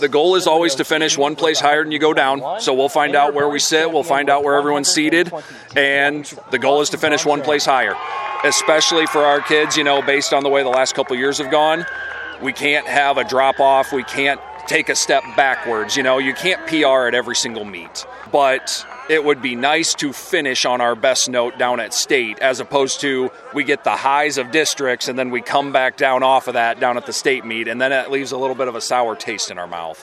The goal is always to finish one place higher than you go down. So we'll find out where we sit. We'll find out where everyone's seated. And the goal is to finish one place higher, especially for our kids, based on the way the last couple of years have gone. We can't have a drop-off. We can't take a step backwards. You can't PR at every single meet. But it would be nice to finish on our best note down at state, as opposed to we get the highs of districts and then we come back down off of that down at the state meet, and then it leaves a little bit of a sour taste in our mouth.